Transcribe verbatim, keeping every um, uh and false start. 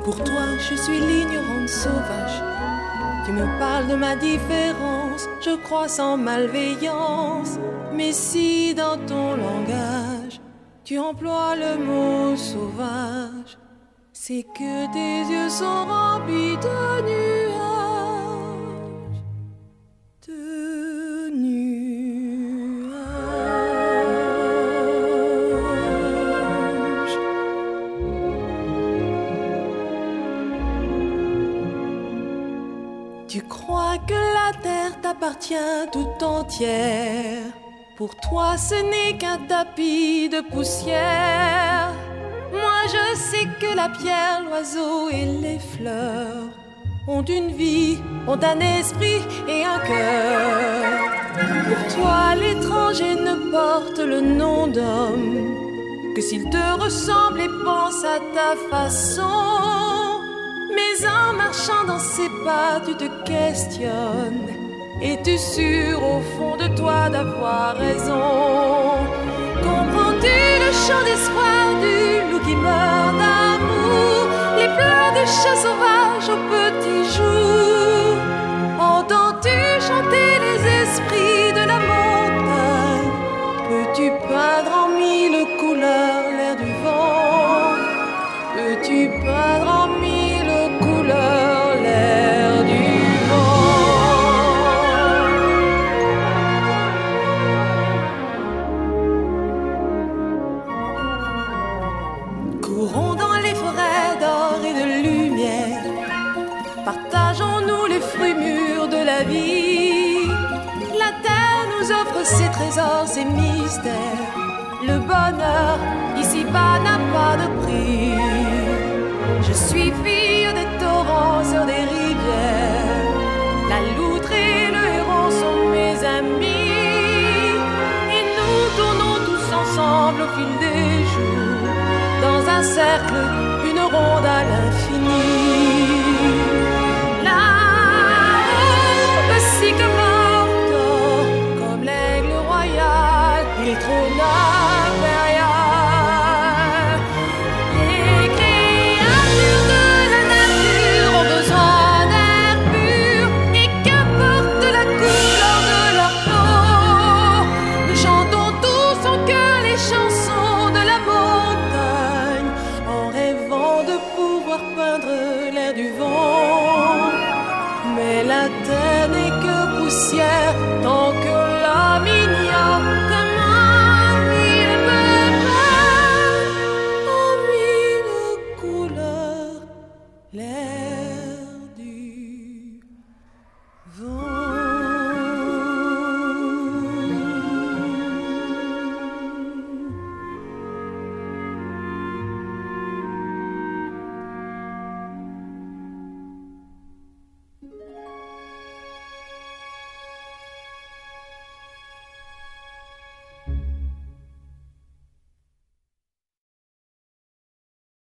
Pour toi, je suis l'ignorante sauvage. Tu me parles de ma différence, je crois sans malveillance. Mais si dans ton langage, tu emploies le mot sauvage, c'est que tes yeux sont remplis de nuages, de nuages. Tu crois que la terre t'appartient tout entière. Pour toi, ce n'est qu'un tapis de poussière. Moi, je sais que la pierre, l'oiseau et les fleurs ont une vie, ont un esprit et un cœur. Pour toi, l'étranger ne porte le nom d'homme que s'il te ressemble et pense à ta façon. Mais en marchant dans ses pas, tu te questionnes. Es-tu sûr au fond de toi d'avoir raison? Comprends-tu le chant d'espoir du loup qui meurt d'amour, les pleurs du chat sauvage au petit jour? Entends-tu chanter les esprits de la montagne? Peux-tu peindre en mille couleurs l'air du vent? Peux-tu peindre en mille couleurs l'air du vent? Courons dans les forêts d'or et de lumière, partageons-nous les fruits mûrs de la vie. La terre nous offre ses trésors, ses mystères. Le bonheur ici-bas n'a pas de prix. Je suis fille des torrents sur des rivières. La loutre et le héron sont mes amis. Et nous tournons tous ensemble au fil des jours, dans un cercle, une ronde à l'infini. Là-haut, le sycomore dort, comme l'aigle royal, il trône